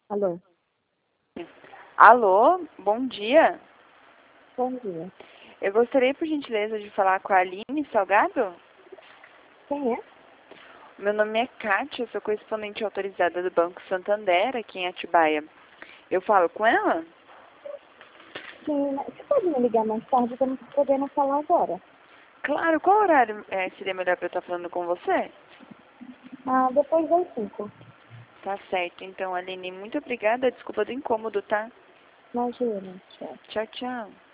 Alô? Alô, bom dia. Bom dia. Eu gostaria, por gentileza, de falar com a Aline Salgado. Quem é? Meu nome é Kátia, eu sou correspondente autorizada do Banco Santander, aqui em Atibaia. Eu falo com ela? Sim, você pode me ligar mais tarde, que eu não estou podendo falar agora. Claro, qual horário seria melhor para eu estar falando com você? Depois das 5. Tá certo, então, Aline, muito obrigada. Desculpa do incômodo, tá? Imagina, tchau. Tchau, tchau.